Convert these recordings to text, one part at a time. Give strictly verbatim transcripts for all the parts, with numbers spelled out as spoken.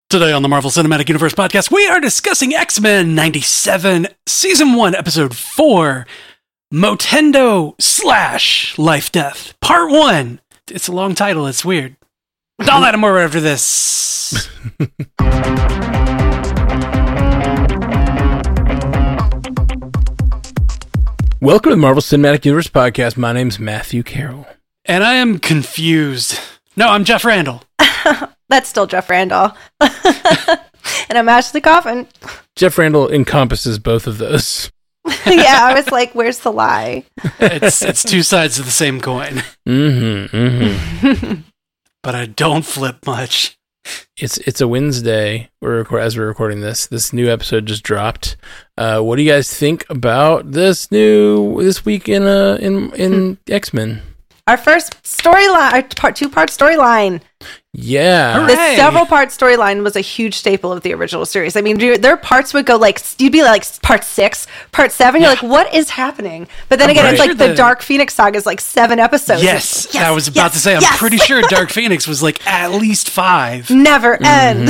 Today on the Marvel Cinematic Universe podcast, we are discussing X-Men ninety-seven, Season one, Episode four, Motendo slash Life Death, Part one. It's a long title, it's weird. All that and more after this. Welcome to the Marvel Cinematic Universe podcast. My name's Matthew Carroll. And I am confused. No, I'm Jeff Randall. That's still Jeff Randall. And I'm Ashley Coffin. Jeff Randall encompasses both of those. Yeah, I was like, where's the lie? It's it's two sides of the same coin. Mm-hmm, mm-hmm. But I don't flip much. It's it's a Wednesday. We're record- as we're recording this. This new episode just dropped. Uh, what do you guys think about this new this week in uh in in X-Men? Our first storyline, our part two part storyline. Yeah, The several part storyline was a huge staple of the original series. I mean, their parts would go like, you'd be like part six, part seven. You're Yeah. like, what is happening? But then again, Right. it's like Sure the the- Dark Phoenix saga is like seven episodes. Yes, Yes, I was about yes, to say, I'm yes. pretty sure Dark Phoenix was like at least five. Never end.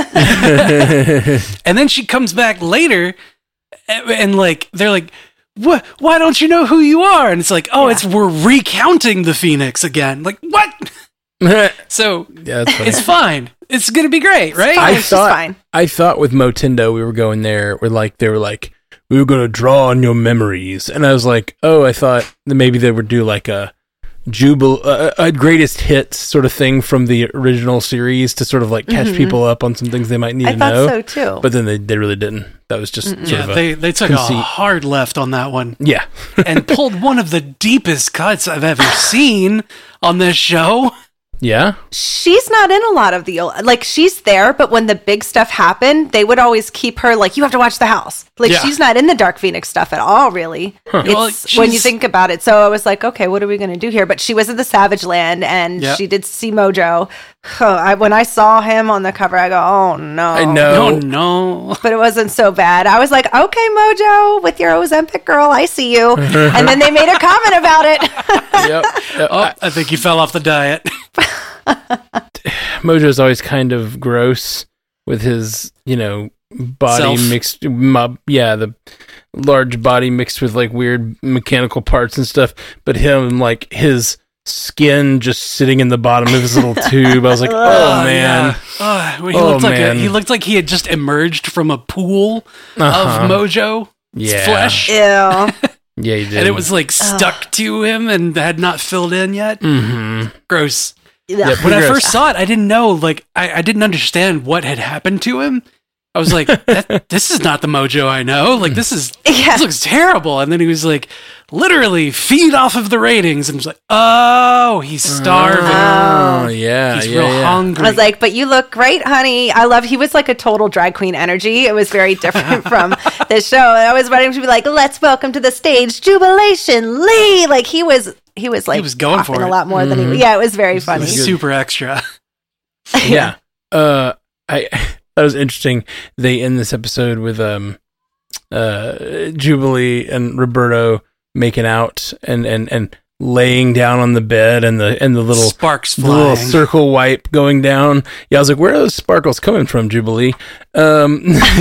And then she comes back later and, and like, they're like, what? Why don't you know who you are? And it's like, oh, Yeah. it's we're recounting the Phoenix again. Like, what? So yeah, that's funny. it's fine. It's going to be great, right? Fine, I it's just thought- fine. I thought with Motendo we were going there. We're like they were like we were going to draw on your memories, and I was like, oh, I thought that maybe they would do like a jubil uh, a greatest hits sort of thing from the original series to sort of like catch Mhm. people up on some things they might need I to thought know. so too. But then they, they really didn't. That was just sort Yeah, of a, they, they took conceit. a hard left on that one yeah. and pulled one of the deepest cuts I've ever seen on this show. Yeah. She's not in a lot of the like she's there, but when the big stuff happened, they would always keep her like you have to watch the house. Like Yeah. she's not in the Dark Phoenix stuff at all, really. Huh. It's Well, when you she's- think about it. So I was like, okay, what are we going to do here? But she was at the Savage Land, and Yep. she did see Mojo. Huh, I, when I saw him on the cover, I go, oh no, I know. No, no. But it wasn't so bad. I was like, okay, Mojo, with your Ozempic girl, I see you. And then they made a comment about it. Yep. Yep. Oh, I think you fell off the diet. Mojo's always kind of gross with his, you know, body Self. mixed, mob, yeah, the large body mixed with like weird mechanical parts and stuff. But him, like his skin just sitting in the bottom of his little tube. I was like, oh man, yeah. Oh, well, he Oh, looked like a, man. he looked like he had just emerged from a pool Uh-huh. of Mojo Yeah. flesh, Ew. yeah, he did. and it was like stuck to him and had not filled in yet. Mm-hmm. Gross. Yep. When I Gross. first saw it, I didn't know, like, I, I didn't understand what had happened to him. I was like, that, this is not the Mojo I know. Like, this is, Yeah. this looks terrible. And then he was like, literally feed off of the ratings. And I was like, oh, he's starving. Oh yeah, he's yeah, real yeah. hungry. I was like, but you look great, honey. I love, he was like a total drag queen energy. It was very different from this show. And I was wanting to be like, let's welcome to the stage, Jubilation Lee. Like he was, he was like, was going for talking it. a lot more than Mhm. he, yeah, it was very It funny. was super extra. yeah. Uh, I that was interesting. They end this episode with um, uh, Jubilee and Roberto making out and and and laying down on the bed, and the and the little Sparks the little flying. circle wipe going down. Yeah, I was like, where are those sparkles coming from, Jubilee? Um,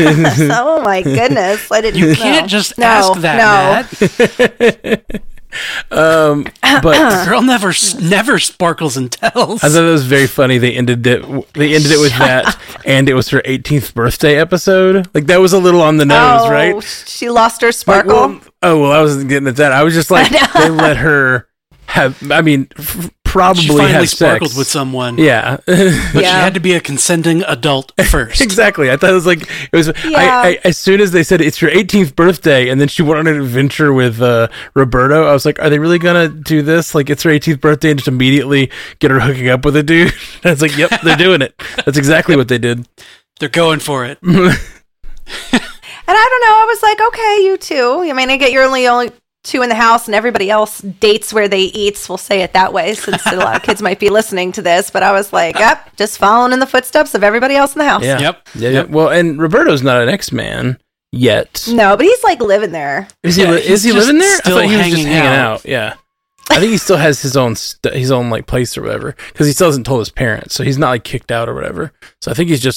Oh my goodness. I didn't You know. can't just No, ask that, no. Matt. um, but The girl never never sparkles and tells. I thought it was very funny. They ended it. They ended it with that, and it was her eighteenth birthday episode. Like that was a little on the nose, Oh, right? she lost her Like, sparkle. well, oh well, I wasn't getting at that. I was just like, they let her have. I mean, f- probably she finally have sparkled sex with someone. Yeah, But she Yeah. had to be a consenting adult first. exactly. I thought it was like it was. Yeah. I, I, as soon as they said it's your eighteenth birthday, and then she went on an adventure with uh, Roberto, I was like, are they really gonna do this? Like it's her eighteenth birthday, and just immediately get her hooking up with a dude? I was like, yep, they're doing it. That's exactly what they did. They're going for it. And I don't know. I was like, okay, you two. I mean, I get you're only only two in the house, and everybody else dates where they eat. We'll say it that way, since a lot of kids might be listening to this. But I was like, yep, just following in the footsteps of everybody else in the house. Yeah. Yep. Yeah, yeah. Well, and Roberto's not an X-Man yet. No, but he's like living there. Is he? Yeah, li- he's is he just living there? still I thought he was just hanging hanging out. out. Yeah. I think he still has his own st- his own like place or whatever, because he still hasn't told his parents, so he's not like kicked out or whatever. So I think he's just like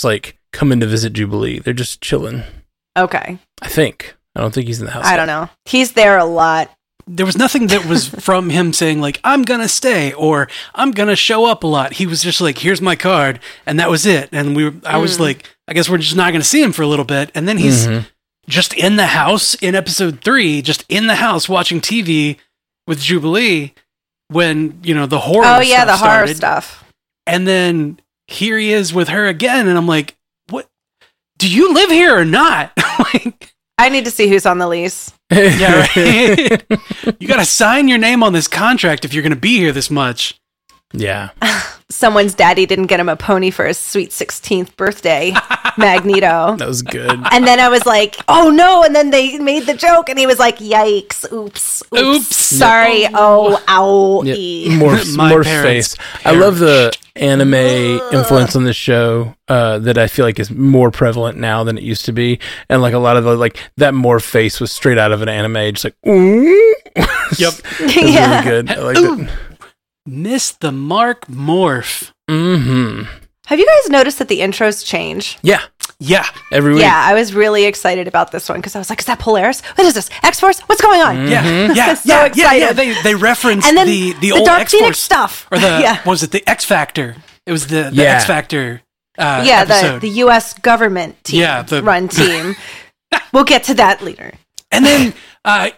coming to visit Jubilee. They're just chilling. Okay. I think. I don't think he's in the house. I yet. don't know. He's there a lot. There was nothing that was from him saying like, I'm going to stay or I'm going to show up a lot. He was just like, here's my card. And that was it. And we were, I was Mm. like, I guess we're just not going to see him for a little bit. And then he's Mhm. just in the house in episode three, just in the house watching T V with Jubilee when, you know, the horror Oh, yeah, the stuff horror started. stuff. And then here he is with her again. And I'm like, what? Do you live here or not? Like, I need to see who's on the lease. yeah, right. You got to sign your name on this contract if you're going to be here this much. Yeah. Someone's daddy didn't get him a pony for his sweet sixteenth birthday, Magneto. That was good. And then I was like, oh no. And then they made the joke and he was like, yikes, oops, oops, Oops. sorry, oh, ow, Yep. e. Morph's, My Morph's parents face. I love the anime influence on this show uh, that I feel like is more prevalent now than it used to be. And like a lot of the, like that Morph face was straight out of an anime, just like, ooh. Yep. It was Yeah. really good. I liked it. Miss the Mark Morph. Mm-hmm. Have you guys noticed that the intros change? Yeah. Yeah. Every week. Yeah, I was really excited about this one because I was like, is that Polaris? What is this? X-Force? What's going on? Yeah. Yeah. So yeah, yeah. excited. Yeah. They, they referenced And then the, the, the old Dark X-Force Phoenix stuff. Or the, Yeah. what was it? The X Factor. It was the, the Yeah. X Factor uh, yeah, the, episode. the U S government team, Yeah, the- run team. We'll get to that later. And then, uh,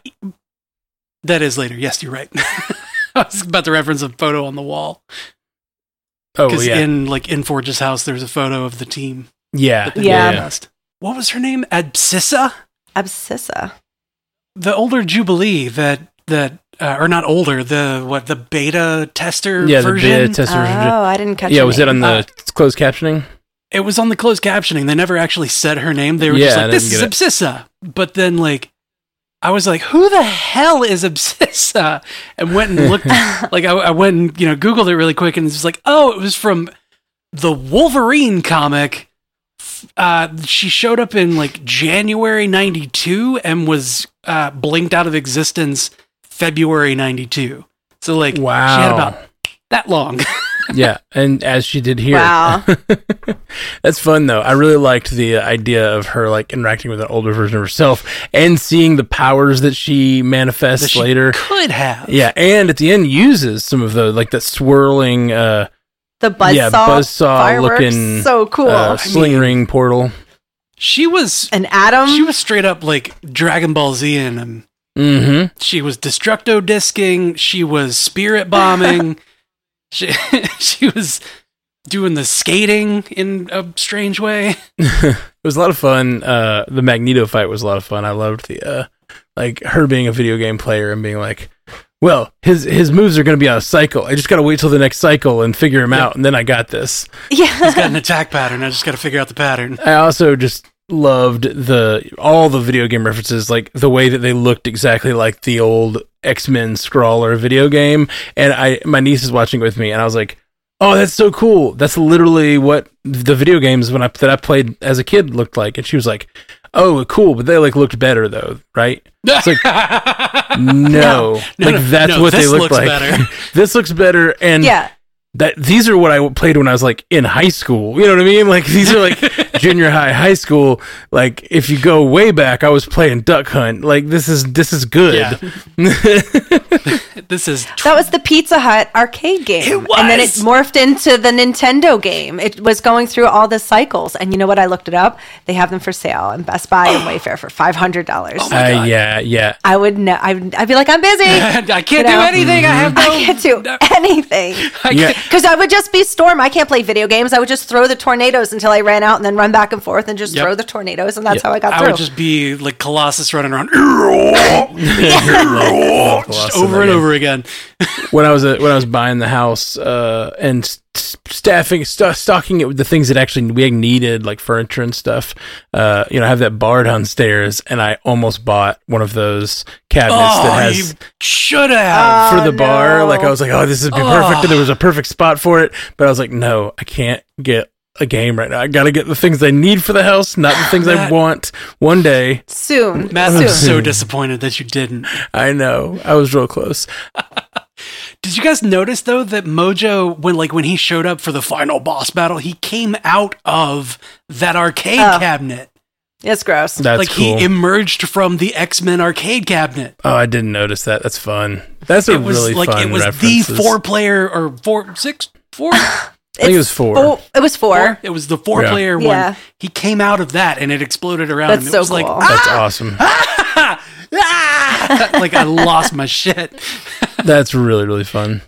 that is later. Yes, you're right. I was about to reference a photo on the wall. Oh, Because yeah. in, like, in Forge's house, there's a photo of the team. yeah. that they Yeah. discussed. What was her name? Absissa? Absissa. The older Jubilee that, that, uh, or not older, the, what, the beta tester Yeah, the version? beta tester Oh, version. I didn't catch Yeah, her was it name. on the closed captioning? It was on the closed captioning. They never actually said her name. They were Yeah, just I like, this is didn't Absissa. But then, like, I was like, who the hell is Absissa? And went and looked, like, I, I went and, you know, Googled it really quick and it was like, oh, it was from the Wolverine comic. Uh, she showed up in, like, January ninety-two and was uh, blinked out of existence February ninety-two. So, like, she had Wow. about that long. Yeah, and as she did here. Wow. That's fun though. I really liked the idea of her like interacting with an older version of herself and seeing the powers that she manifests that she later. could have. Yeah, and at the end uses some of the like that swirling uh, The buzzsaw, yeah, buzzsaw fireworks, looking, so cool. uh, sling mean- ring portal. She was An atom. she was straight up like Dragon Ball Z in him. Mm-hmm. She was destructo disking. She was spirit bombing. she she was doing the skating in a strange way. It was a lot of fun. Uh, the Magneto fight was a lot of fun. I loved the uh, like her being a video game player and being like, well, his his moves are going to be on a cycle. I just got to wait till the next cycle and figure him Yep. out, and then I got this. He's yeah. got an attack pattern. I just got to figure out the pattern. I also just loved the all the video game references, like the way that they looked exactly like the old X-Men Scrawler video game. And I, my niece is watching it with me, and I was like, "Oh, that's so cool! That's literally what the video games when I that I played as a kid looked like." And she was like, "Oh, cool, but they like looked better though, right?" It's like, no, No, like no, that's no, what they this look looks like. better. This looks better, and Yeah. that these are what I played when I was like in high school. You know what I mean? Like these are like junior high, high school. Like if you go way back, I was playing Duck Hunt. Like this is this is good. Yeah. This is That was the Pizza Hut arcade game. It And then it was. morphed into the Nintendo game. It was going through all the cycles. And you know what? I looked it up. They have them for sale in Best Buy and Wayfair for five hundred dollars. Oh my Uh, God. yeah, yeah. I would know. I'd, I'd be like, I'm busy. I can't You do know? anything. I have no. I can't do no- anything. I Yeah. can't- Because I would just be Storm. I can't play video games. I would just throw the tornadoes until I ran out and then run back and forth and just Yep. throw the tornadoes. And that's Yep. how I got I through. would just be like Colossus running around just Colossus over and again. over again. When I was uh, when I was buying the house uh, and s- staffing st- stocking it with the things that actually we needed, like furniture and stuff. Uh, you know, I have that bar downstairs, and I almost bought one of those cabinets Oh, that you has. should have. Oh, For the bar, no. like I was like, oh, this would be Oh. perfect. And there was a perfect spot for it, but I was like, no, I can't get a game right now. I got to get the things I need for the house, not the things I Matt. want. One day, Soon. Matt, Soon. I'm so disappointed that you didn't. I know I was real close. Did you guys notice though that Mojo, when like when he showed up for the final boss battle, he came out of that arcade Oh. cabinet. It's gross. That's like cool. he emerged from the X-Men arcade cabinet. oh, I didn't notice that. That's fun. That's a It was really like fun it was references. the four player or four six four. I think it was four. Four- it was four. Four? It was the four Yeah. player Yeah. one. He came out of that and it exploded around That's him. It so was like, cool. That's awesome. ah! like I lost my shit. That's really, really fun.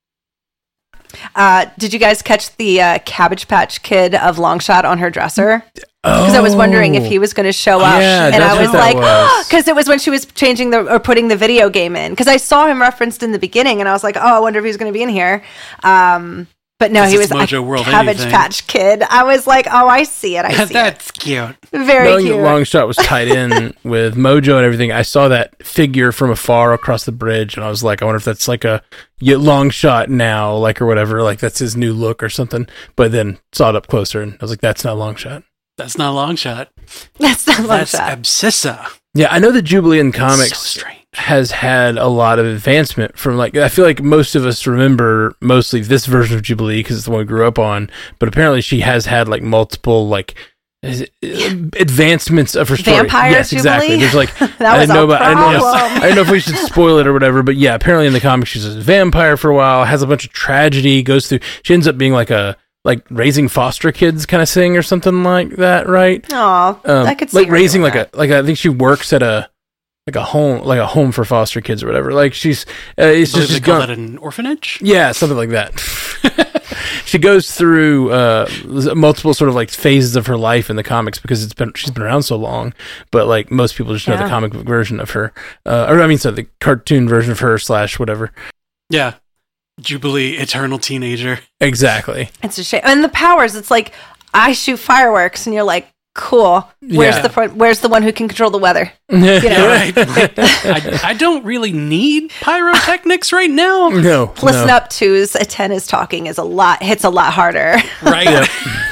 Uh, did you guys catch the uh, Cabbage Patch Kid of Longshot on her dresser? Because Oh. I was wondering if he was going to show up, Yeah, and that's I was what that like, was. because it was when she was changing the or putting the video game in. Because I saw him referenced in the beginning, and I was like, oh, I wonder if he's going to be in here. Um, but no, 'Cause he it's was Mojo a World Cabbage anything. Patch Kid. I was like, oh, I see it. I see it. That's cute. Very Knowing cute. that Longshot was tied in with Mojo and everything, I saw that figure from afar across the bridge, and I was like, I wonder if that's like a yeah, Longshot now, like or whatever, like that's his new look or something. But then saw it up closer, and I was like, that's not Longshot. That's not Longshot. That's not That's Longshot. Abscissa. Yeah, I know that Jubilee in comics So strange. has had a lot of advancement from like I feel like most of us remember mostly this version of Jubilee because it's the one we grew up on, but apparently she has had like multiple like is it, uh, advancements of her story. Vampire yes, exactly. Jubilee? There's like That I was didn't know a about I didn't, know, problem. I didn't know if we should spoil it or whatever, but yeah, apparently in the comics she's a vampire for a while, has a bunch of tragedy, goes through she ends up being like a like raising foster kids kind of thing or something like that, right? Aw, Um, I could see like her raising doing like that. a like I think she works at a like a home like a home for foster kids or whatever. Like she's uh, it's I believe just, they just call gone, that an orphanage. yeah, something like that. She goes through uh, multiple sort of like phases of her life in the comics because it's been she's been around so long. But like most people just know the Yeah. comic book version of her, uh, or I mean, so the cartoon version of her slash whatever. Yeah. Jubilee, eternal teenager. Exactly. It's a shame. And the powers, it's like I shoot fireworks, and you're like, cool. Where's Yeah. the front, Where's the one who can control the weather? Yeah. know? Right. I, I don't really need pyrotechnics right now. No. Listen no. up, twos. A ten is talking is a lot hits a lot harder. Right.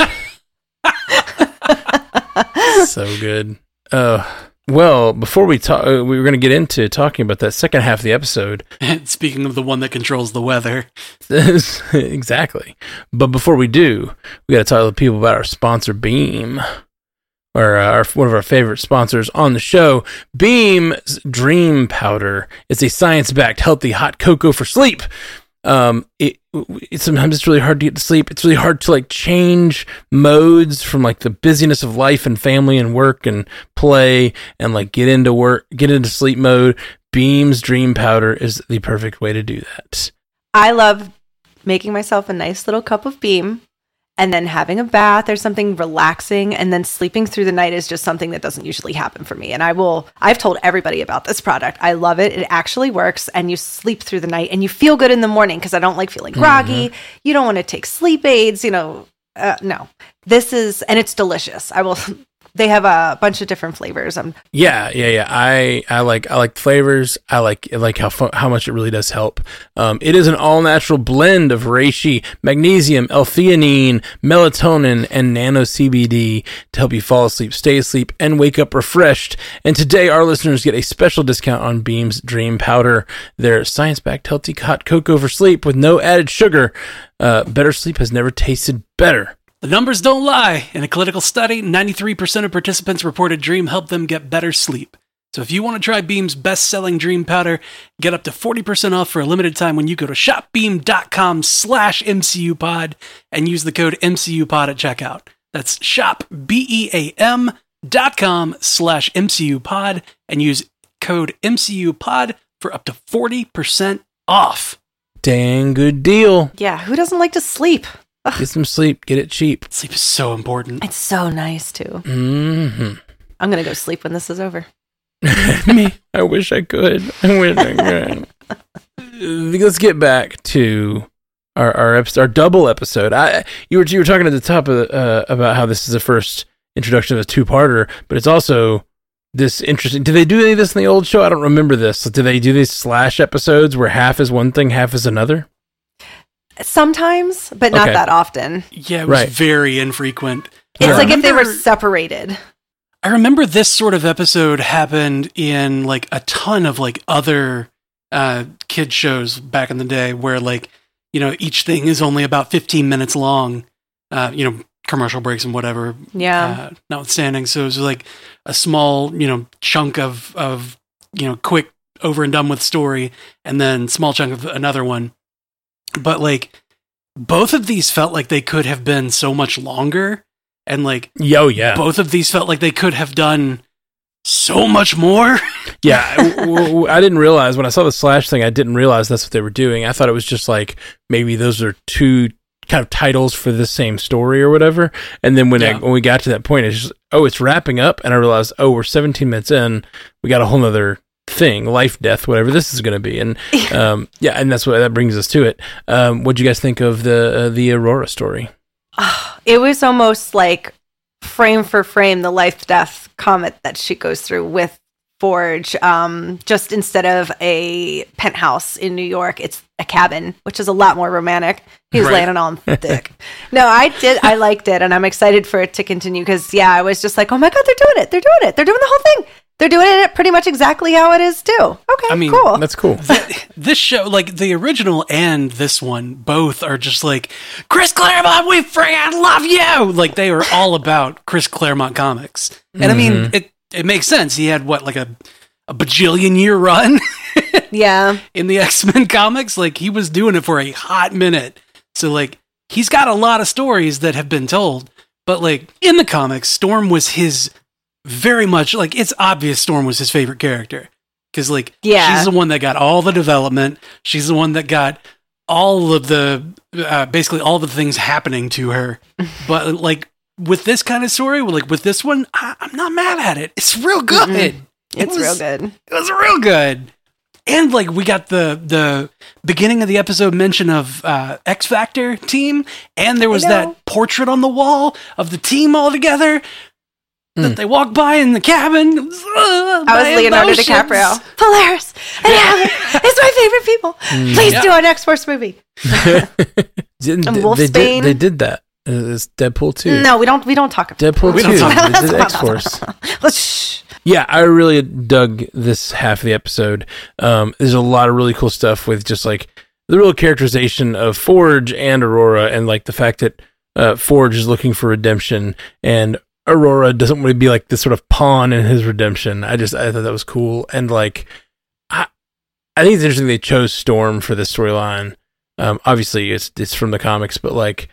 So good. Uh, well, before we talk, uh, we were going to get into talking about that second half of the episode. Speaking of the one that controls the weather. Exactly. But before we do, we got to tell the people about our sponsor, Beam, or uh, our, one of our favorite sponsors on the show. Beam's Dream Powder. It's a science-backed, healthy hot cocoa for sleep. Um, it, it sometimes it's really hard to get to sleep. It's really hard to like change modes from like the busyness of life and family and work and play and like get into work, get into sleep mode. Beam's Dream Powder is the perfect way to do that. I love making myself a nice little cup of Beam and then having a bath or something relaxing, and then sleeping through the night is just something that doesn't usually happen for me. And I will, I've told everybody about this product. I love it. It actually works, and you sleep through the night and you feel good in the morning because I don't like feeling groggy. You don't want to take sleep aids, you know. Uh, no, this is, and it's delicious. I will, they have a bunch of different flavors. I'm Yeah, yeah, yeah. I, I like I like flavors. I like I like how fu- how much it really does help. Um, it is an all natural blend of reishi, magnesium, L-theanine, melatonin, and nano C B D to help you fall asleep, stay asleep, and wake up refreshed. And today, our listeners get a special discount on Beam's Dream Powder, their science-backed healthy hot cocoa for sleep with no added sugar. Uh, better sleep has never tasted better. The numbers don't lie. In a clinical study, ninety-three percent of participants reported Dream helped them get better sleep. So if you want to try Beam's best-selling Dream Powder, get up to forty percent off for a limited time when you go to shopbeam.com slash MCUpod and use the code MCUpod at checkout. That's shopbeam dot com slash MCUpod and use code MCUpod for up to forty percent off. Dang good deal. yeah. Who doesn't like to sleep? Get some sleep. Get it cheap. Sleep is so important. It's so nice too. Mm-hmm. I'm gonna go sleep when this is over. Me, I wish I could. I wish I could. Let's get back to our our episode, our double episode. I you were you were talking at the top of uh, about how this is the first introduction of a two parter, but it's also this interesting. Did they do any of this in the old show? I don't remember this. Did they do these slash episodes where half is one thing, half is another? Sometimes, but not Okay. that often. Yeah, it was Right. very infrequent. It's Yeah. like if they were Remember- separated. I remember this sort of episode happened in like a ton of like other uh, kid shows back in the day where like, you know, each thing is only about fifteen minutes long, uh, you know, commercial breaks and whatever. Yeah. Uh, notwithstanding. So it was like a small, you know, chunk of, of, you know, quick over and done with story, and then small chunk of another one. But like both of these felt like they could have been so much longer, and like, Yo, yeah. both of these felt like they could have done so much more. Yeah, w- w- I didn't realize when I saw the Slash thing, I didn't realize that's what they were doing. I thought it was just like maybe those are two kind of titles for the same story or whatever. And then when, Yeah. I, when we got to that point, it's just, oh, it's wrapping up. And I realized, oh, we're seventeen minutes in. We got a whole nother thing, life, death, whatever this is going to be. And um, yeah, and that's what that brings us to it. Um, what'd you guys think of the uh, the Aurora story? It was almost like frame for frame the life death comet that she goes through with Forge. Um, just instead of a penthouse in New York, it's a cabin, which is a lot more romantic. He was Right. laying it on thick. No, I did. I liked it, and I'm excited for it to continue because, yeah, I was just like, oh my God, they're doing it. They're doing it. They're doing the whole thing. They're doing it pretty much exactly how it is, too. Okay, I mean, cool. That's cool. This show, like the original and this one, both are just like, Chris Claremont, we friggin' love you. Like they are all about Chris Claremont comics. And I mean, it, it makes sense. He had what, like a, a bajillion year run Yeah. in the X-Men comics. Like he was doing it for a hot minute. So like he's got a lot of stories that have been told, but like in the comics, Storm was his very much like, it's obvious Storm was his favorite character. Cause like, Yeah. she's the one that got all the development. She's the one that got all of the, uh, basically all the things happening to her. But like with this kind of story, like with this one, I, I'm not mad at it. It's real good. It It's was- real good. It was real good. And like we got the the beginning of the episode mention of uh, X Factor team, and there was know. that portrait on the wall of the team all together that they walked by in the cabin. Uh, I was my Leonardo emotions. DiCaprio. Polaris and Alan. It's my favorite people. Please Yeah. do an X-Force movie. Didn't, And they, Wolfsbane. they did they did that. Uh, It's Deadpool two. No, we don't. We don't talk about Deadpool We two. don't talk They did X-Force. Let's shh. Yeah, I really dug this half of the episode. Um, there's a lot of really cool stuff with just like the real characterization of Forge and Aurora, and like the fact that uh, Forge is looking for redemption, and Aurora doesn't want to be like this sort of pawn in his redemption. I just I thought that was cool, and like I I think it's interesting they chose Storm for this storyline. Um, obviously, it's it's from the comics, but like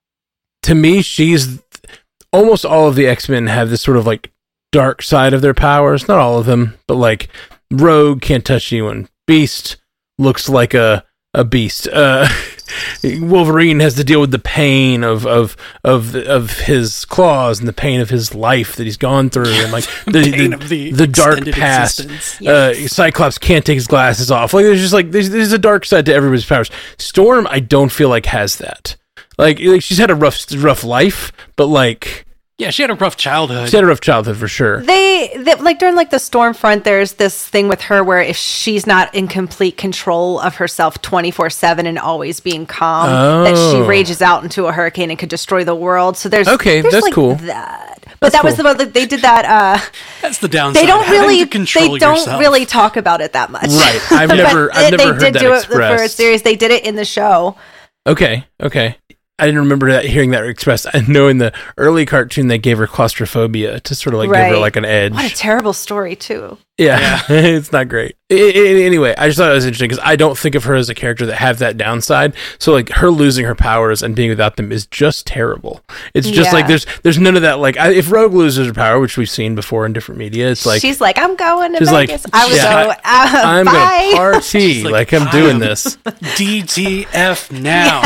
to me, she's almost all of the X-Men have this sort of like dark side of their powers. Not all of them, but like Rogue can't touch anyone. Beast looks like a a beast. Uh, Wolverine has to deal with the pain of of of of his claws and the pain of his life that he's gone through, and like the Pain the, of the the dark extended past. existence. Uh, Cyclops can't take his glasses off. Like there's just like there's there's a dark side to everybody's powers. Storm, I don't feel like has that. Like like she's had a rough rough life, but like Yeah, she had a rough childhood. she had a rough childhood for sure. They, they like during like the Stormfront. There's this thing with her where if she's not in complete control of herself twenty-four seven and always being calm, that she Oh. rages out into a hurricane and could destroy the world. So there's Okay, there's, that's like, cool. That, but that was the they did that. Uh, That's the downside. they don't Having really to control they don't yourself. really talk about it that much. Right. I've But never- I've they- never they heard did that do it for a expressed. series. They did it in the show. Okay, okay. I didn't remember that hearing that expressed. I know in the early cartoon they gave her claustrophobia to sort of like give her Right. like an edge. What a terrible story too. Yeah, it's not great. I- I- anyway, I just thought it was interesting because I don't think of her as a character that have that downside. So like her losing her powers and being without them is just terrible. It's just Yeah. like there's there's none of that. Like I, if Rogue loses her power, which we've seen before in different media, it's like she's like, I'm going to she's like, Vegas. I would yeah, go. Uh, I'm bye. gonna party like, like, I'm I doing am- this. D T F now.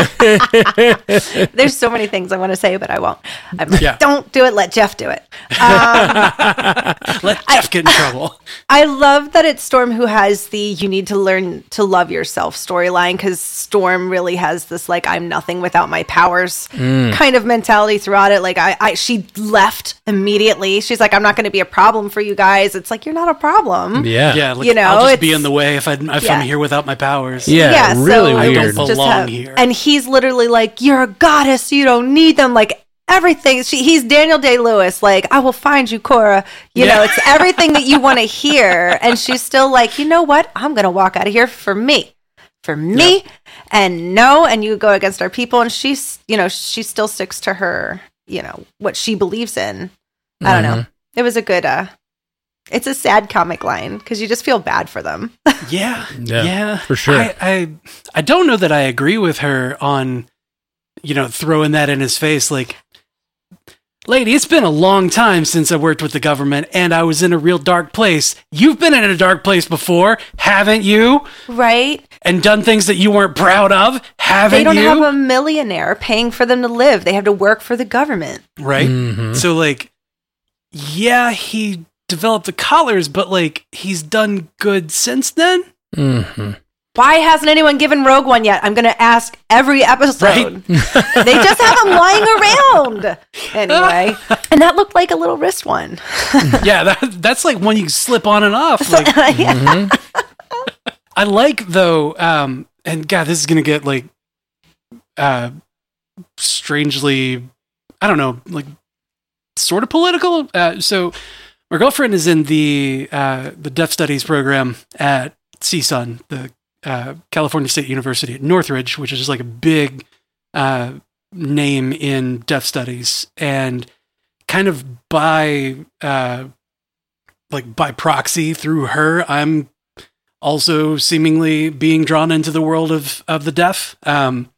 There's so many things I want to say, but I won't. I'm like, Yeah. don't do it. Let Jeff do it. Um, Let Jeff get in trouble. I love that it's Storm who has the you need to learn to love yourself storyline, because Storm really has this like I'm nothing without my powers Mm. kind of mentality throughout it. Like I, I she left immediately. She's like, I'm not going to be a problem for you guys. It's like, you're not a problem. Yeah, Yeah, like, You know, I'll just be it's- in the way if, I, if Yeah. I'm here without my powers. yeah, really so I don't weird. belong just have- here. And he's literally like, you're a goddess. You don't need them. Like everything. She, he's Daniel Day-Lewis. Like, I will find you, Cora. You Yeah. know, it's everything that you want to hear. And she's still like, you know what? I'm going to walk out of here for me. For me. Yep. And no, and you go against our people. And she's, you know, she still sticks to her, you know, what she believes in. I don't know. It was a good, uh, it's a sad comic line because you just feel bad for them. Yeah, Yeah, yeah, for sure. I, I, I don't know that I agree with her on, you know, throwing that in his face. Like, lady, it's been a long time since I worked with the government, and I was in a real dark place. You've been in a dark place before, haven't you? Right? And done things that you weren't proud of, haven't They don't you? have a millionaire paying for them to live. They have to work for the government. Right? Mhm. So, like, yeah, he developed the collars, but, like, he's done good since then? Mm-hmm. Why hasn't anyone given Rogue one yet? I'm going to ask every episode. Right. They just have them lying around. Anyway. And that looked like a little wrist one. Yeah, that, that's like one you can slip on and off. Like, Mm-hmm. I like, though, um, and God, this is going to get, like, uh, strangely, I don't know, like, sort of political. Uh, so my girlfriend is in the uh, the Deaf Studies program at C S U N, the uh, California State University at Northridge, which is just like a big uh, name in deaf studies, and kind of by uh, like by proxy through her, I'm also seemingly being drawn into the world of of the deaf. Um,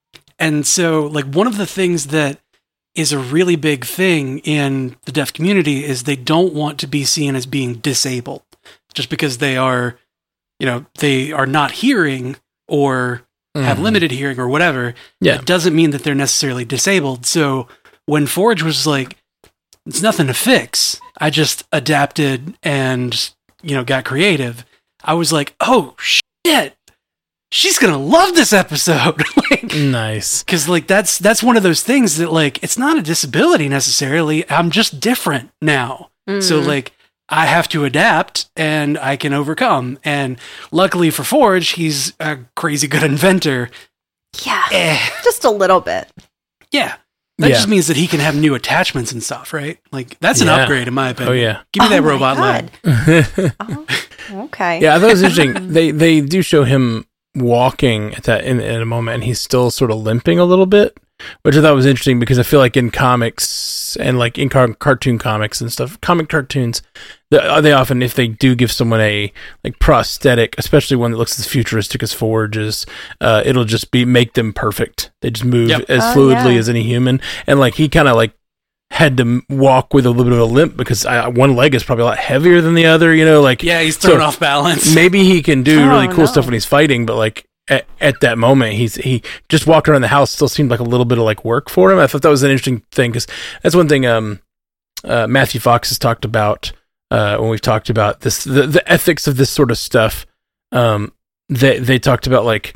and so, like, one of the things that is a really big thing in the deaf community is they don't want to be seen as being disabled just because they are, you know, they are not hearing or have Mhm. limited hearing or whatever. Yeah. It doesn't mean that they're necessarily disabled. So when Forge was like, it's nothing to fix, I just adapted and, you know, got creative. I was like, oh shit, she's going to love this episode. like, Nice. Cause like, that's, that's one of those things that like, it's not a disability necessarily. I'm just different now. So like, I have to adapt and I can overcome. And luckily for Forge, he's a crazy good inventor. Yeah. Eh, Just a little bit. yeah. That Yeah. just means that he can have new attachments and stuff, right? Like, that's an Yeah. upgrade in my opinion. Oh yeah. Give me that Oh my robot lad. God. Oh, okay. Yeah, I thought it was interesting. They they do show him walking at that in, in a moment, and he's still sort of limping a little bit, which I thought was interesting because I feel like in comics and like in car- cartoon comics and stuff, comic cartoons, they, they often, if they do give someone a like prosthetic, especially one that looks as futuristic as Forge's, uh, it'll just be make them perfect. They just move Yep. as Oh, fluidly yeah. as any human, and like he kind of like had to m- walk with a little bit of a limp because I, one leg is probably a lot heavier than the other, you know, like Yeah, he's thrown So, off balance. maybe he can do Oh, really cool no. stuff when he's fighting, but like at, at that moment, he's he just walked around the house still seemed like a little bit of like work for him. I thought that was an interesting thing because that's one thing um, uh, Matthew Fox has talked about uh, when we've talked about this the, the ethics of this sort of stuff. Um, they they talked about like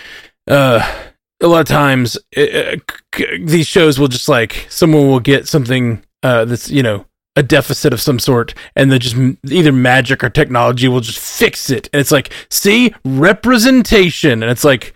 uh, a lot of times uh, c- these shows will just like someone will get something uh, that's you know. a deficit of some sort, and then just m- either magic or technology will just fix it. And it's like, see, representation. And it's like,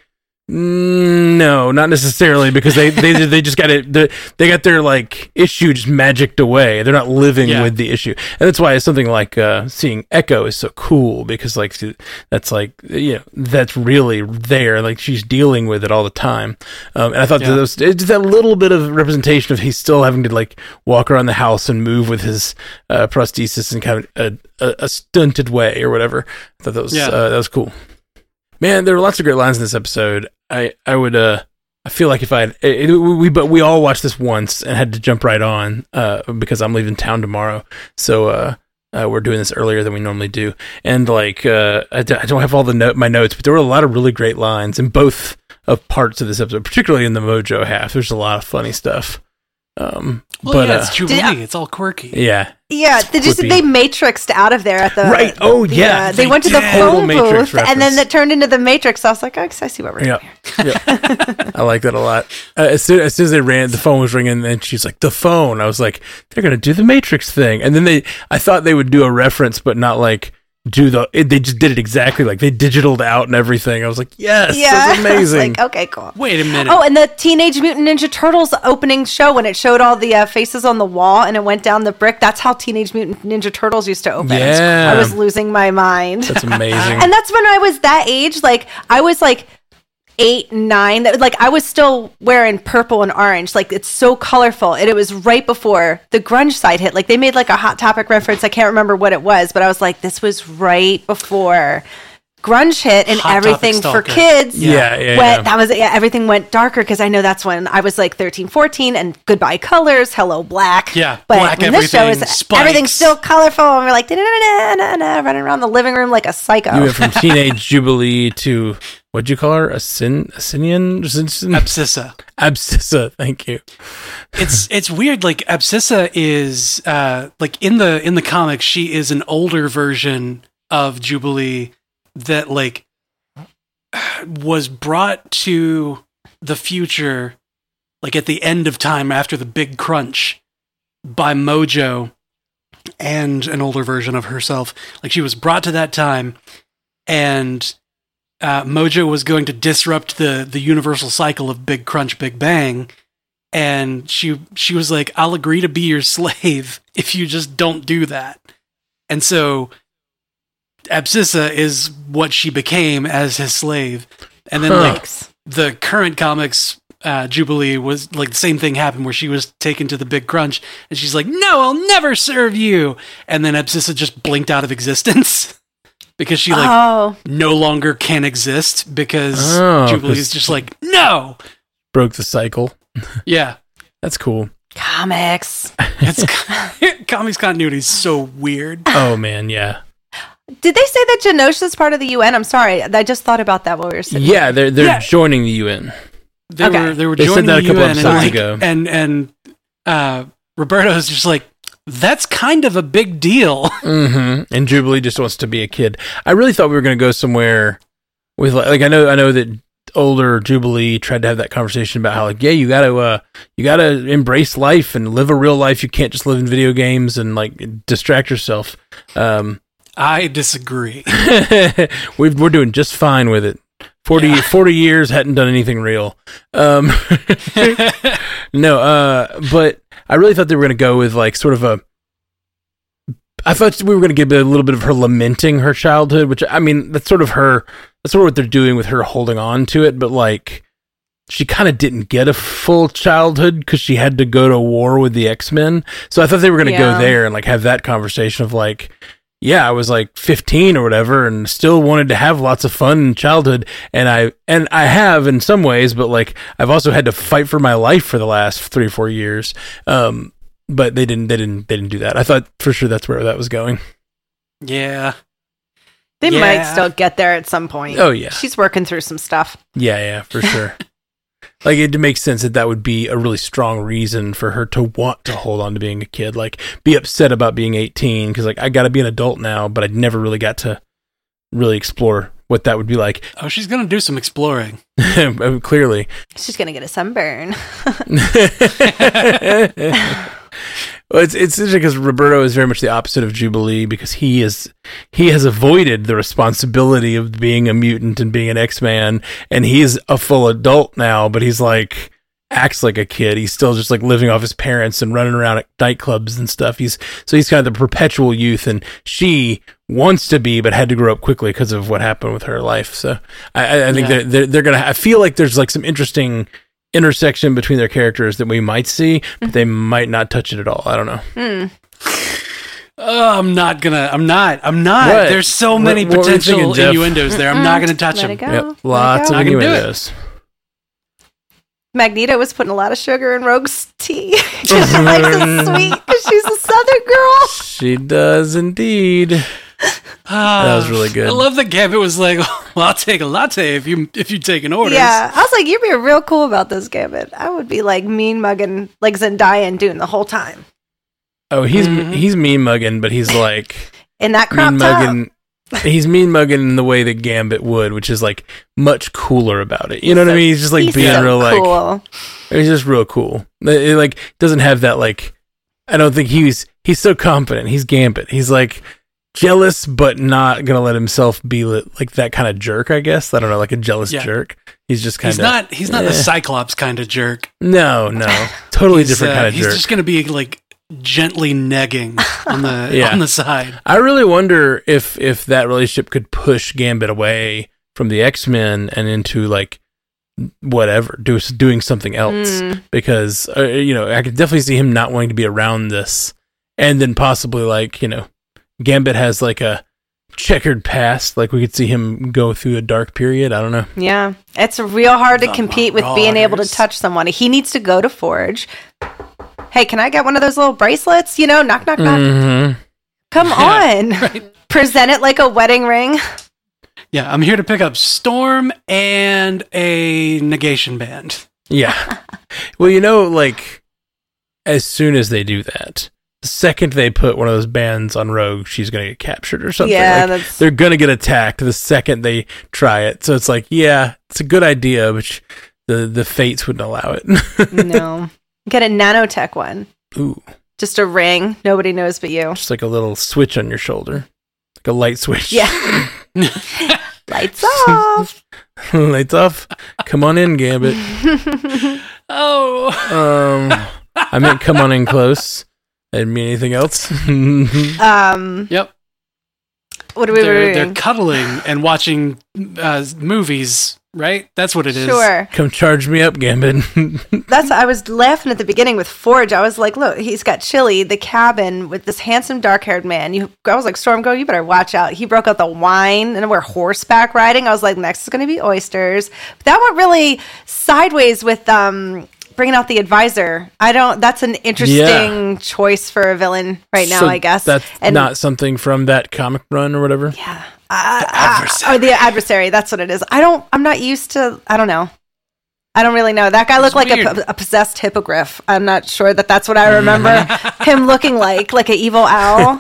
mm, no, not necessarily, because they they they just got it. They, they got their like issue just magicked away. They're not living Yeah. with the issue, and that's why something like uh, seeing Echo is so cool because like that's like you know that's really there. Like she's dealing with it all the time. Um, and I thought Yeah. that was it's that little bit of representation of he's still having to like walk around the house and move with his uh, prosthesis in kind of a, a, a stunted way or whatever. I thought that was Yeah. uh, that was cool. Man, there were lots of great lines in this episode. I, I would uh I feel like if I had it, it, we but we all watched this once and had to jump right on uh because I'm leaving town tomorrow, so uh, uh we're doing this earlier than we normally do, and like uh I, d- I don't have all the note my notes, but there were a lot of really great lines in both of parts of this episode, particularly in the Mojo half. There's a lot of funny stuff. Um, Well, but yeah, uh, it's Jubilee. Did- It's all quirky. yeah, Yeah, did you see Flippy. they matrixed out of there at the Right. Oh, the, yeah. uh, they, They went to the did. Total phone Matrix booth, and then reference. it turned into the Matrix. I was like, oh, I see what we're doing yeah, here. yeah. I like that a lot. Uh, as soon as soon as they ran, the phone was ringing, and she's like, "The phone." I was like, "They're gonna do the Matrix thing," and then they, I thought they would do a reference, but not like do the. It, they just did it exactly like they digitaled out and everything. I was like, yes, Yeah, that's amazing. I was like, okay, cool. Wait a minute. Oh, and the Teenage Mutant Ninja Turtles opening show when it showed all the uh, faces on the wall and it went down the brick. That's how Teenage Mutant Ninja Turtles used to open. Yeah. I was losing my mind. That's amazing. And that's when I was that age. Like I was like eight, nine. Like I was still wearing purple and orange. Like it's so colorful. And it was right before the grunge side hit. Like they made like a Hot Topic reference. I can't remember what it was, but I was like, this was right before grunge hit and Hot everything Topic for stalker. kids. Yeah, yeah, went, yeah. That was yeah, everything went darker because I know that's when I was like thirteen, fourteen and Goodbye Colors, Hello Black. Yeah, but black when this show everything, is spikes. everything's still colorful and we're like da-da-da-da-da-da, running around the living room like a psycho. You went from Teenage Jubilee to what'd you call her? A sin, a Sinian, Abscissa. Abscissa. Thank you. It's it's weird. Like Abscissa is uh, like in the in the comics, she is an older version of Jubilee that like was brought to the future, like at the end of time after the big crunch, by Mojo and an older version of herself. Like she was brought to that time, and uh, Mojo was going to disrupt the the universal cycle of Big Crunch, Big Bang. And she she was like, I'll agree to be your slave if you just don't do that. And so Abscissa is what she became as his slave. And then Huh. like the current comics uh, Jubilee was like the same thing happened where she was taken to the Big Crunch and she's like, no, I'll never serve you. And then Abscissa just blinked out of existence because she like oh, no longer can exist because Oh, Jubilee 'cause- is just like, no. Broke the cycle. Yeah. That's cool. comics. It's comics continuity is so weird. Oh man, yeah. Did they say that Genosha's part of the U N? I'm sorry. I just thought about that while we were sitting. Yeah, they're they're Yeah. joining the U N. They Okay. were they were They said joining that a the couple U N and episodes like, ago. and and uh, Roberto's just like, that's kind of a big deal. Mm-hmm. And Jubilee just wants to be a kid. I really thought we were going to go somewhere with like, like I know I know that older Jubilee tried to have that conversation about how like yeah you gotta uh you gotta embrace life and live a real life. You can't just live in video games and like distract yourself. Um, I disagree. we've, we're doing just fine with it. forty, Yeah. forty years hadn't done anything real. Um, no, uh, but I really thought they were going to go with like sort of a. I thought we were going to get a little bit of her lamenting her childhood, which I mean that's sort of her. That's sort of what they're doing with her holding on to it, but like she kind of didn't get a full childhood because she had to go to war with the X-Men. So I thought they were going to Yeah. go there and like have that conversation of like, yeah, I was like fifteen or whatever and still wanted to have lots of fun in childhood. And I, and I have in some ways, but like I've also had to fight for my life for the last three or four years. Um, but they didn't, they didn't, they didn't do that. I thought for sure that's where that was going. Yeah. They Yeah. might still get there at some point. Oh yeah. She's working through some stuff. Yeah. Yeah, for sure. Like it makes sense that that would be a really strong reason for her to want to hold on to being a kid, like be upset about being eighteen. Cause like I gotta be an adult now, but I never really got to really explore what that would be like. Oh, she's gonna do some exploring. Clearly. She's going to get a sunburn. Well, it's it's interesting because Roberto is very much the opposite of Jubilee because he is he has avoided the responsibility of being a mutant and being an X-Man, and he's a full adult now, but he's like acts like a kid. He's still just like living off his parents and running around at nightclubs and stuff. He's so he's kind of the perpetual youth, and she wants to be, but had to grow up quickly because of what happened with her life. So I, I, I think Yeah. they're, they're they're gonna. I feel like there's like some interesting intersection between their characters that we might see, but they might not touch it at all. I don't know. Hmm. Oh, I'm not gonna. I'm not. I'm not. What? There's so What- many what were you potential thinking, Jeff? innuendos there. I'm not gonna touch Let them. it go. Yep, Let it lots go. of Not gonna do it. innuendos. Magneto was putting a lot of sugar in Rogue's tea. She likes it sweet because she's a Southern girl. She does indeed. Ah, That was really good. I love that Gambit was like, well, I'll take a latte if you if you taking orders. Yeah, I was like, you're being real cool about this, Gambit. I would be like mean mugging like Zendaya and Dune the whole time Oh, he's Mhm. he's mean mugging, but he's like in that crop mean top. mugging. He's mean mugging in the way that Gambit would, which is like much cooler about it. You know what I mean? He's just like He's being so real, like cool. he's just real cool. It, it, like doesn't have that like. I don't think he's he's so confident. He's Gambit. He's like jealous, but not gonna let himself be li- like that kind of jerk. I guess I don't know, like a jealous Yeah. jerk. He's just kind He's of not. He's not eh. the Cyclops kind of jerk. No, no, totally He's, different uh, kind of he's jerk. just going to be like gently negging on the Yeah. on the side. I really wonder if if that relationship could push Gambit away from the X-Men and into like whatever, do doing something else. Mm. Because uh, you know, I could definitely see him not wanting to be around this, and then possibly like you know, Gambit has like a checkered past. Like we could see him go through a dark period. I don't know. Yeah, it's real hard to The compete with being able to Marauders. touch someone. He needs to go to Forge. Hey, can I get one of those little bracelets? You know, knock, knock, knock. Mm-hmm. Come on. Present it like a wedding ring. Yeah, I'm here to pick up Storm and a negation band. Yeah. Well, you know, like as soon as they do that, the second they put one of those bands on Rogue, she's gonna get captured or something. Yeah, Like, that's- they're gonna get attacked the second they try it. So it's like, yeah, it's a good idea, but sh- the the fates wouldn't allow it. No. Get a nanotech one. Ooh, Just a ring. Nobody knows but you. just like a little switch on your shoulder, like a light switch. Yeah. Lights off. Lights off. Come on in, Gambit. Oh, Um, I meant come on in close. I didn't mean anything else. Um, yep. what are we They're, reading? they're cuddling and watching uh, movies, right? That's what it is. Sure. Come charge me up, Gambit. That's I was laughing at the beginning with Forge. I was like, look, he's got Chili, the cabin with this handsome dark-haired man. You, I was like, Storm, go, you better watch out. He broke out the wine and we're horseback riding. I was like, next is going to be oysters. But that went really sideways with um bringing out the advisor. I don't. That's an interesting Yeah. choice for a villain right now, So I guess. that's And- not something from that comic run or whatever. Yeah. Uh, The adversary. Uh, or the adversary. That's what it is. I don't. I'm not used to. I don't know. I don't really know. That guy looked like a, weird. a possessed hippogriff. I'm not sure that that's what I remember him looking like, like an evil owl.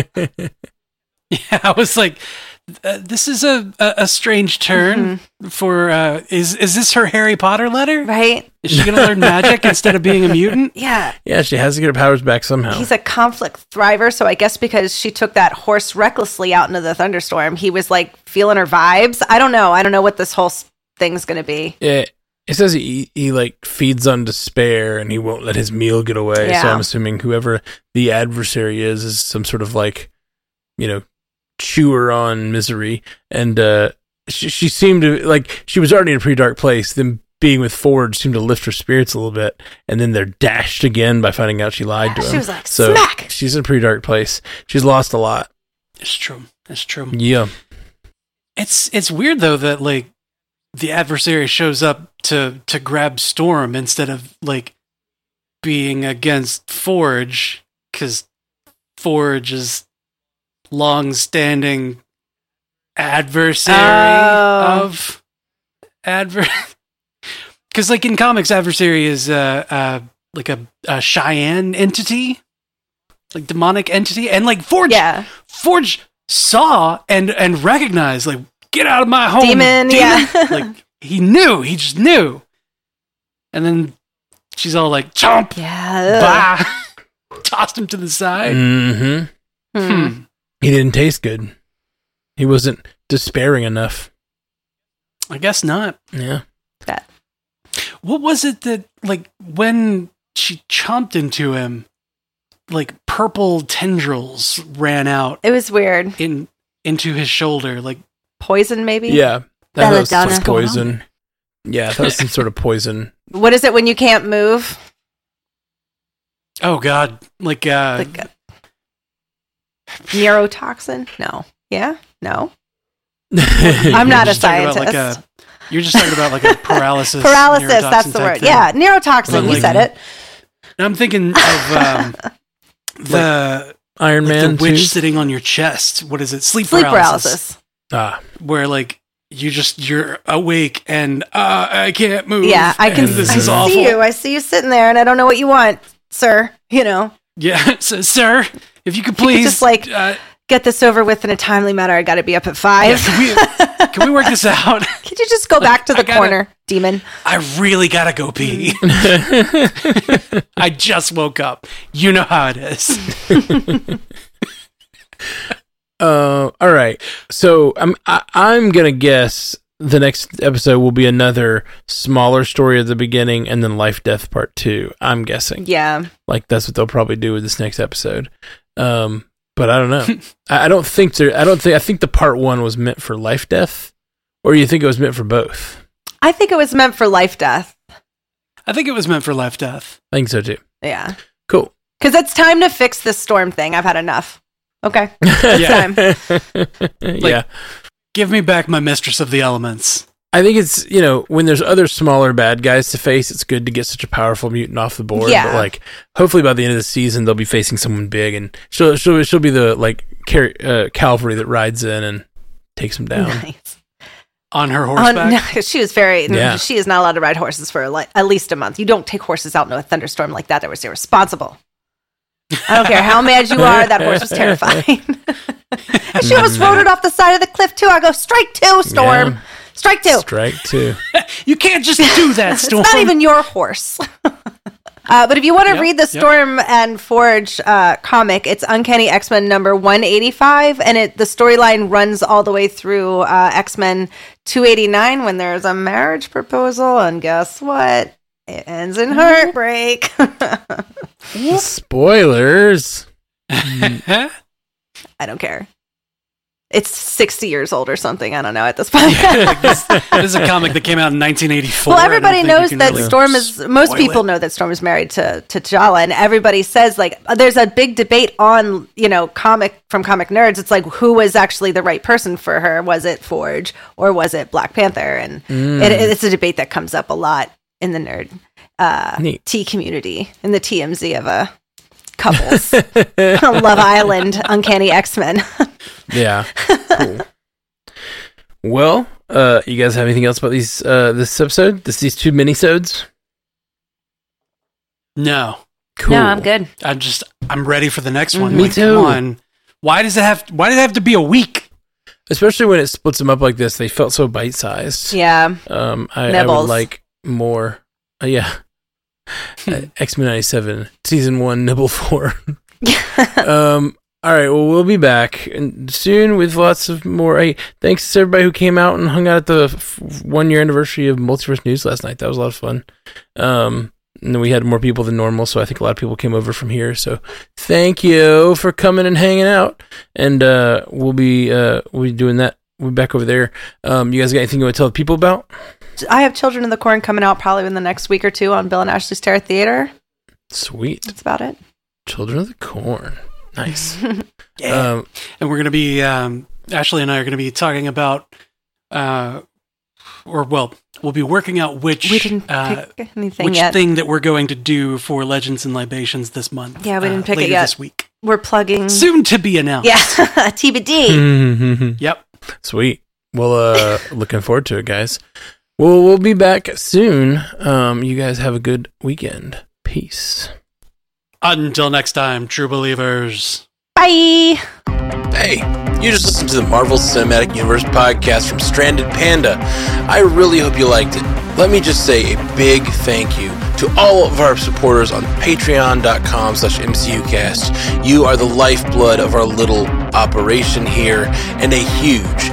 Yeah, I was like, uh, this is a, a, a strange turn for. Uh, is is this her Harry Potter letter? Right? Is she going to learn magic instead of being a mutant? Yeah. Yeah, she has to get her powers back somehow. He's a conflict thriver. So I guess because she took that horse recklessly out into the thunderstorm, he was like feeling her vibes. I don't know. I don't know what this whole s- thing's going to be. Yeah, it says he he like feeds on despair and he won't let his meal get away. So Yeah. I'm assuming whoever the adversary is is some sort of like, you know, chewer on misery. And uh, she, she seemed to like she was already in a pretty dark place. Then being with Forge seemed to lift her spirits a little bit. And then they're dashed again by finding out she lied to She him. was like, so smack! she's in a pretty dark place. She's lost a lot. It's true. It's true. Yeah. It's it's weird though that like the adversary shows up to to grab Storm instead of like being against Forge, because Forge is long-standing adversary Oh. of adver. Because like in comics, adversary is uh, uh like a, a Cheyenne entity, like demonic entity, and like Forge. Yeah. Forge saw and and recognized, like, get out of my home, Demon, yeah. Like he knew, he just knew. And then she's all like, chomp, Yeah. bah, tossed him to the side. Mm-hmm. Hmm. Hmm. He didn't taste good. He wasn't despairing enough. I guess not. Yeah. That. What was it that, like, when she chomped into him, like purple tendrils ran out It was weird. in into his shoulder, like Poison, maybe? Yeah. That was some Belladonna. poison. Yeah, that was some sort of poison. What is it when you can't move? oh god, like uh, Like a neurotoxin? No. Yeah? No? I'm You're not a just talking about, like, scientist. a- you're just talking about like a paralysis. Paralysis, that's neurotoxin the type word. thing. Yeah, neurotoxin, But, you like, said it. And I'm thinking of um, the Iron like Man the witch two? sitting on your chest. What is it? Sleep, Sleep paralysis. paralysis. Ah, Where like you just you're awake and uh, I can't move. Yeah, I can and this I is see awful. you. I see you sitting there and I don't know what you want, sir. You know, Yeah, so, sir, if you could could please just, like, uh, get this over with in a timely manner. I got to be up at five. yeah, can we can we work this out? Could you just go back to the I gotta- corner, demon? I really gotta go pee. I just woke up. You know how it is. Uh, all right. So I'm I, I'm gonna guess the next episode will be another smaller story at the beginning, and then life death part two. I'm guessing. Yeah. Like that's what they'll probably do with this next episode. Um, but I don't know. I, I don't think there. I don't think. I think the part one was meant for life death, or you think it was meant for both? I think it was meant for life death. I think it was meant for life death. I think so too. Yeah. Cool. Because it's time to fix this storm thing. I've had enough. Okay. It's Yeah. time. Like, yeah. Give me back my mistress of the elements. I think it's, you know, when there's other smaller bad guys to face, it's good to get such a powerful mutant off the board. Yeah. But like, hopefully by the end of the season, they'll be facing someone big, and she'll she'll, she'll be the like car- uh, cavalry that rides in and takes them down. Nice. On her Oh, horseback? no, she was very. Yeah. She is not allowed to ride horses for like at least a month. You don't take horses out in a thunderstorm like that. That was irresponsible. I don't care how mad you are. That horse was terrifying. And she almost rode it off the side of the cliff too. I go, strike two, Storm. Yeah. Strike two. Strike two. You can't just do that, Storm. It's not even your horse. uh, but if you want to Yep, read the yep. Storm and Forge uh, comic, it's Uncanny X-Men number one eighty-five, and it the storyline runs all the way through uh, X-Men two eighty-nine when there's a marriage proposal, and guess what? It ends in heartbreak. Spoilers. I don't care. It's sixty years old or something. I don't know at this point. this, this is a comic that came out in nineteen eighty-four. Well, I don't everybody think you knows can that really Storm is. Most spoil people it. know that Storm is married to to T'Challa, and everybody says like there's a big debate on you know comic from comic nerds. It's like who was actually the right person for her? Was it Forge or was it Black Panther? And Mm. it, it's a debate that comes up a lot in the nerd uh, Neat. T community, in the T M Z of a couples, Love Island, Uncanny X-Men. Yeah. Cool. Well, uh, you guys have anything else about these uh, this episode? This these two minisodes? No. Cool. No, I'm good. I'm just, I'm ready for the next one. Me Like, too. Come on. Why does it have, why does it have to be a week? Especially when it splits them up like this, they felt so bite sized. Yeah. Um, I, I would Nibbles. like more. Uh, yeah. uh, X-Men ninety-seven season one nibble four. um. All right. Well, we'll be back and soon with lots of more. Hey, thanks to everybody who came out and hung out at the f- one year anniversary of Multiverse News last night. That was a lot of fun. Um. And then we had more people than normal, so I think a lot of people came over from here. So thank you for coming and hanging out. And uh, we'll be uh, we'll be doing that. We'll be back over there. Um, you guys got anything you want to tell the people about? I have Children of the Corn coming out probably in the next week or two on Bill and Ashley's Terror Theater. Sweet. That's about it. Children of the Corn. Nice. Yeah. um, And we're going to be, um, Ashley and I are going to be talking about, uh, or well, we'll be working out which, We didn't uh, pick anything which yet. thing that we're going to do for Legends and Libations this month. Yeah, we didn't uh, pick it later yet. this week. We're plugging. Soon to be announced. Yeah, T B D. Yep. Sweet. Well, uh, looking forward to it, guys. Well, we'll be back soon. Um, you guys have a good weekend. Peace. Until next time, true believers. Bye. Hey, you just listened to the Marvel Cinematic Universe podcast from Stranded Panda. I really hope you liked it. Let me just say a big thank you to all of our supporters on patreon.com slash MCUcast. You are the lifeblood of our little operation here, and a huge,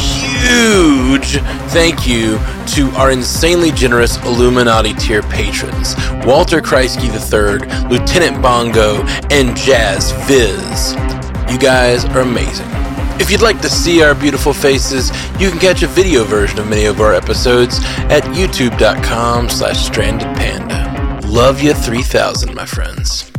huge thank you to our insanely generous Illuminati tier patrons, Walter Kreisky the third, Lieutenant Bongo, and Jazz Viz. You guys are amazing. If you'd like to see our beautiful faces, you can catch a video version of many of our episodes at youtube.com slash stranded panda. Love you three thousand, my friends.